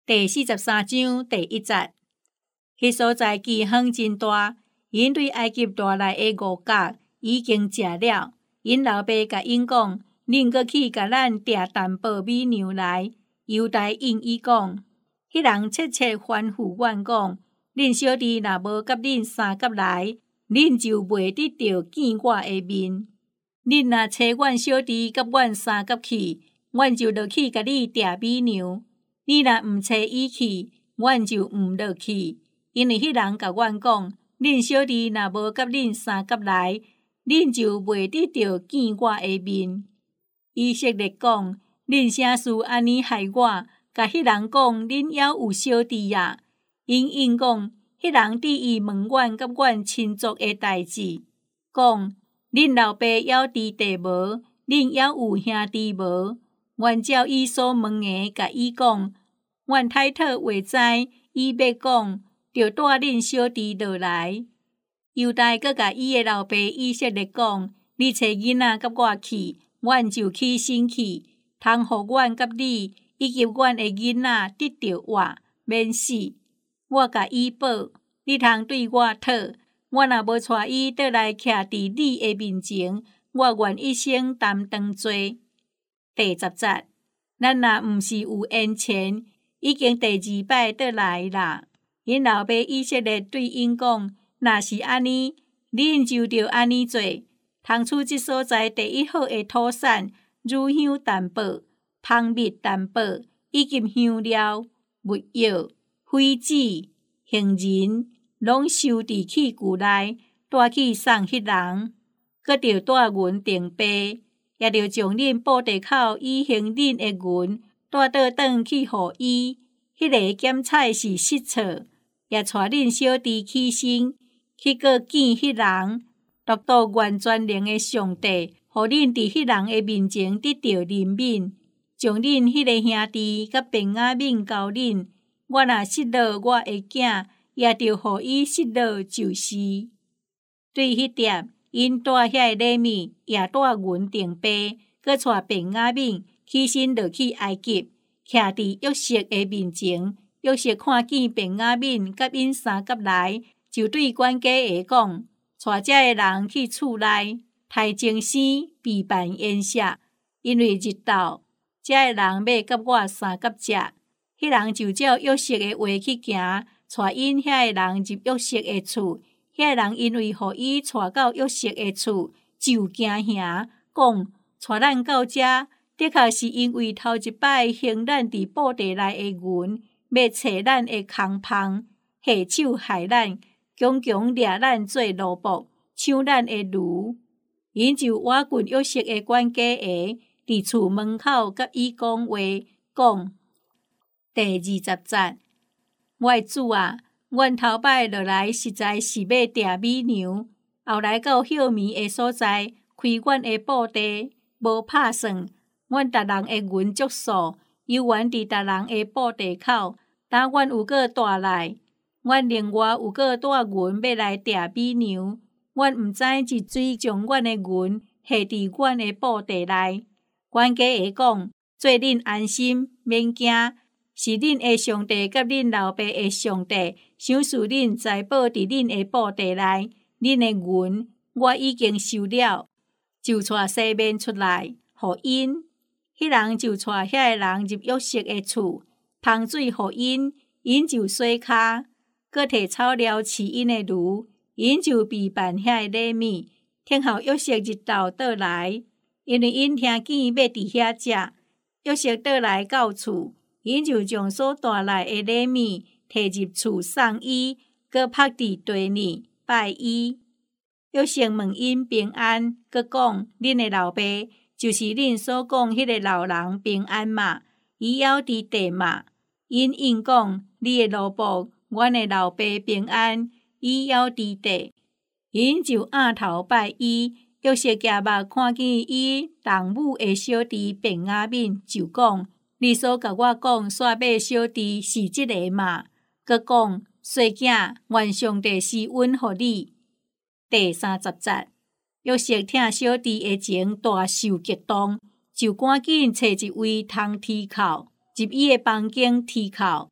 第43章第1節，迄所在饑荒真大，因對埃及帶來的五穀已經食了。因老爸甲因講，恁閣去甲咱訂淡薄米糧來。猶大應伊講，迄人切切吩咐阮講，恁小弟若無甲恁三甲來，恁就袂得到見我的面。恁若找阮小弟甲阮三甲去，阮就落去甲你訂米糧。你若毋找伊去，阮就毋落去。因為迄人甲阮講，恁小弟若無甲恁三甲來，恁就袂得到見我的面。以色列講，恁啥事安尼害我？甲迄人講，恁還有小弟啊。因應講，迄人佇伊問阮甲阮親族的代志，講恁老爸還有弟弟無？恁還有兄弟無？阮照伊所問的，甲伊講，阮太太話知，伊要講，就帶恁小弟落來。猶大閣甲伊的老爸以色列講，你找囡仔甲我去，阮就起身去，通互阮甲你以及阮的囡仔得到活，免死。我甲伊保，你通對我討，我若無帶伊倒來徛佇你的面前，我願一生擔當罪。第10節，咱若毋是有恩錢，已經第2擺倒來啦。因老爸以色列對因講，若是安尼，恁就着安尼做，通處即所在第1好的土產，乳香淡薄，蜂蜜淡薄，以及香料、木藥、痱子、杏仁，攏收佇器具內，帶去送迄人。閣着帶銀訂幣，也着將恁布袋口以行恁的銀帶倒轉去互伊。迄個檢菜是失錯，也帶恁小弟起身，去閣見迄人，讀到原全能的上帝，互恁佇迄人的面前得到憐憫，將恁迄個兄弟甲便雅憫交恁。我若失落我的囝，也着互伊失落就是。對迄點，因帶遐個禮物，也帶銀訂幣，閣帶便雅憫起身落去埃及，徛佇約瑟的面前。約瑟看見便雅憫甲因三甲來，就對管家的講，帶這個人去厝內，刣精生備辦宴席，因為日頭，這個人要甲我三甲食。迄人就照約瑟的話去行，帶因遐個人入約瑟的厝。遐個人因為互伊帶到約瑟的厝，就驚嚇，講帶咱到這，的確是因為頭一擺行咱佇布袋內的銀，要找咱的空芳，下手害咱，強強掠咱做奴僕，搶咱的驢。因就挖滾約瑟的管家下，佇厝門口甲伊講話，講第20節，我的主啊，阮頭擺落來實在是要訂米糧，後來到歇眠的所在，開阮的布袋，無拍算，阮逐人的銀足數，猶原佇逐人的布袋口。當阮有閣帶來，阮另外有閣帶銀要來訂米糧，阮毋知一水將阮的銀下佇阮的布袋內。管家會講，做恁安心，免驚。是恁的上帝甲恁老爸的上帝，想賜恁財寶佇恁的布袋內，恁的銀我已經收了，就帶西面出來，互因。迄人就帶遐個人入約瑟的厝，捧水互因，因就洗骹，閣摕草料飼因的驢，因就備辦遐個禮物，聽候約瑟日頭倒來，因為因聽見要佇遐食。約瑟倒來到厝。因就將所帶來的禮物摕入厝送伊，閣拍佇地裡拜伊。約瑟問因平安，閣講恁的老爸就是恁所講迄個老人平安嘛？伊還佇地嘛？因應講你的奴僕，阮的老爸平安，伊還佇地。因就仰頭拜伊。約瑟舉目看見伊同母的小弟便雅憫，就講。你所甲我講煞買小弟是這個嘛？閣講細囝，願上帝施恩予你。第30節，約瑟聽小弟的情大受激動，就趕緊找一位通啼哭，入伊的房間啼哭，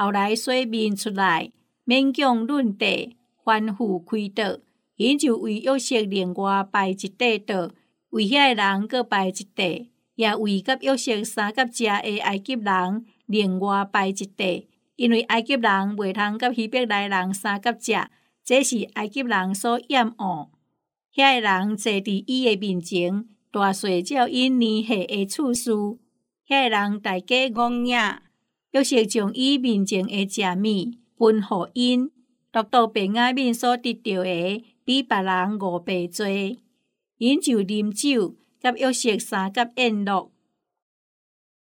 后来洗面出来，勉强论地，反复开刀，因就为约瑟另外摆一块刀，为遐个人搁摆一块，也为甲约瑟相甲食的埃及人另外摆一块，因为埃及人袂通甲希伯来人相甲食，这是埃及人所厌恶。遐个人坐伫伊的面前，大细照因年岁的次序。遐个人大家戆影，约瑟将伊面前的食物分互因，独独便雅悯所得到的比别人5倍多。因就啉酒，甲约瑟相甲宴乐，